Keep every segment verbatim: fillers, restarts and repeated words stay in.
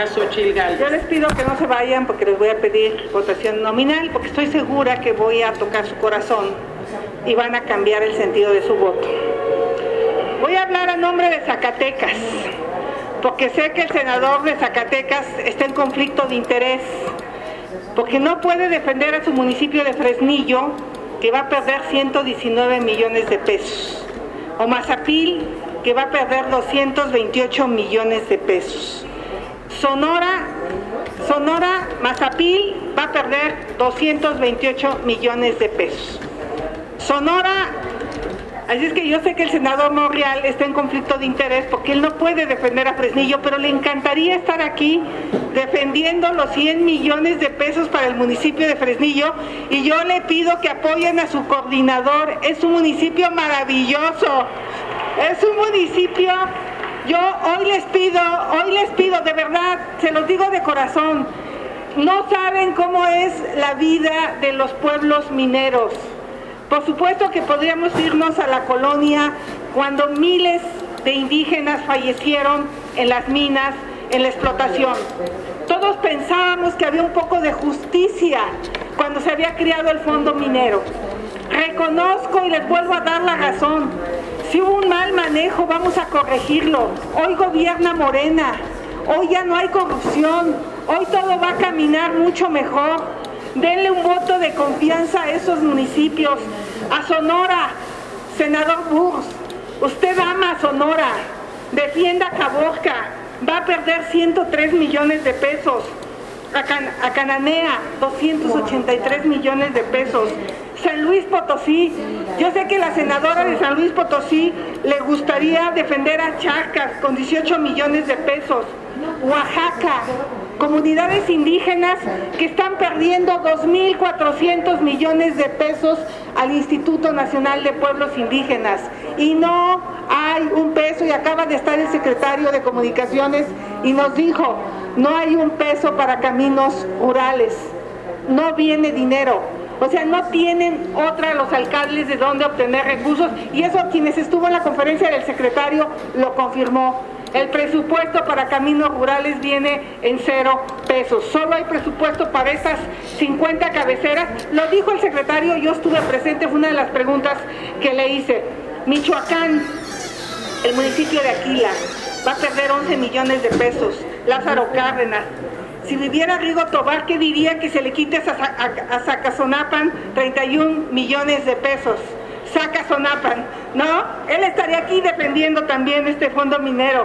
senadora Xochitl Gálvez. Yo les pido que no se vayan porque les voy a pedir votación nominal, porque estoy segura que voy a tocar su corazón y van a cambiar el sentido de su voto. Voy a hablar a nombre de Zacatecas, porque sé que el senador de Zacatecas está en conflicto de interés, porque no puede defender a su municipio de Fresnillo, que va a perder ciento diecinueve millones de pesos, o Mazapil, que va a perder doscientos veintiocho millones de pesos. Sonora, Sonora, Mazapil va a perder doscientos veintiocho millones de pesos. Sonora, así es que yo sé que el senador Monreal está en conflicto de interés porque él no puede defender a Fresnillo, pero le encantaría estar aquí defendiendo los cien millones de pesos para el municipio de Fresnillo, y yo le pido que apoyen a su coordinador. Es un municipio maravilloso, es un municipio, yo hoy les pido, hoy les pido, de verdad, se los digo de corazón, no saben cómo es la vida de los pueblos mineros. Por supuesto que podríamos irnos a la colonia cuando miles de indígenas fallecieron en las minas, en la explotación. Todos pensábamos que había un poco de justicia cuando se había creado el fondo minero. Reconozco y les vuelvo a dar la razón. Si hubo un mal manejo, vamos a corregirlo. Hoy gobierna Morena, hoy ya no hay corrupción, hoy todo va a caminar mucho mejor. Denle un voto de confianza a esos municipios. A Sonora, senador Burs, usted ama a Sonora, defienda a Caborca, va a perder ciento tres millones de pesos. A, Can a Cananea, doscientos ochenta y tres millones de pesos. San Luis Potosí, yo sé que la senadora de San Luis Potosí le gustaría defender a Charcas con dieciocho millones de pesos. Oaxaca, comunidades indígenas que están perdiendo dos mil cuatrocientos millones de pesos al Instituto Nacional de Pueblos Indígenas, y no hay un peso, y acaba de estar el secretario de Comunicaciones y nos dijo, no hay un peso para caminos rurales, no viene dinero. O sea, no tienen otra los alcaldes de dónde obtener recursos, y eso quienes estuvo en la conferencia del secretario lo confirmó. El presupuesto para caminos rurales viene en cero pesos. Solo hay presupuesto para esas cincuenta cabeceras. Lo dijo el secretario, yo estuve presente, fue una de las preguntas que le hice. Michoacán, el municipio de Aquila, va a perder once millones de pesos. Lázaro Cárdenas. Si viviera Rigo Tobar, ¿qué diría que se le quite a, a, a Zacazonapan treinta y un millones de pesos? Zacazonapan, ¿no? Él estaría aquí defendiendo también este fondo minero.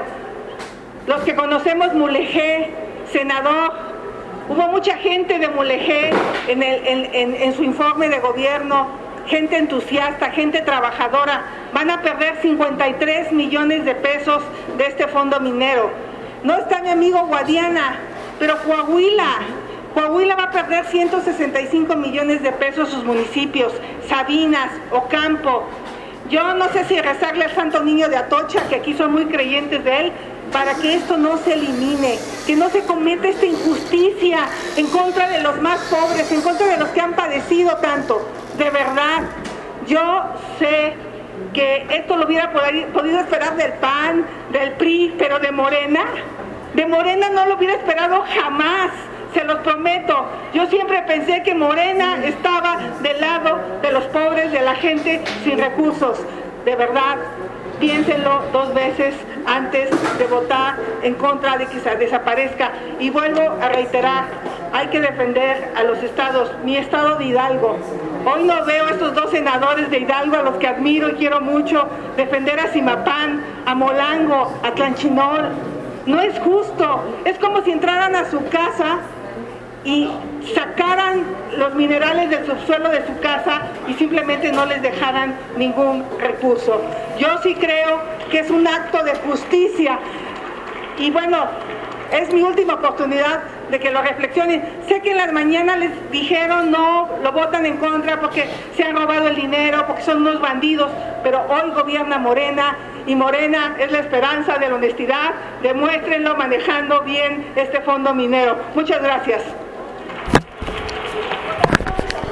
Los que conocemos Mulegé, senador, hubo mucha gente de Mulegé en, el, en, en, en su informe de gobierno, gente entusiasta, gente trabajadora. Van a perder cincuenta y tres millones de pesos de este fondo minero. No está mi amigo Guadiana, pero Coahuila, Coahuila va a perder ciento sesenta y cinco millones de pesos sus municipios, Sabinas, Ocampo. Yo no sé si rezarle al Santo Niño de Atocha, que aquí son muy creyentes de él, para que esto no se elimine, que no se cometa esta injusticia en contra de los más pobres, en contra de los que han padecido tanto. De verdad, yo sé que esto lo hubiera podido esperar del P A N, del P R I, pero de Morena, de Morena no lo hubiera esperado jamás. Se los prometo, yo siempre pensé que Morena estaba del lado de los pobres, de la gente sin recursos. De verdad, piénsenlo dos veces antes de votar en contra de que se desaparezca. Y vuelvo a reiterar, hay que defender a los estados. Mi estado de Hidalgo, hoy no veo a estos dos senadores de Hidalgo, a los que admiro y quiero mucho, defender a Zimapán, a Molango, a Tlanchinol. No es justo, es como si entraran a su casa y sacaran los minerales del subsuelo de su casa y simplemente no les dejaran ningún recurso. Yo sí creo que es un acto de justicia, y bueno, es mi última oportunidad de que lo reflexionen. Sé que en las mañanas les dijeron no, lo votan en contra porque se han robado el dinero, porque son unos bandidos, pero hoy gobierna Morena, y Morena es la esperanza de la honestidad. Demuéstrenlo manejando bien este fondo minero. Muchas gracias.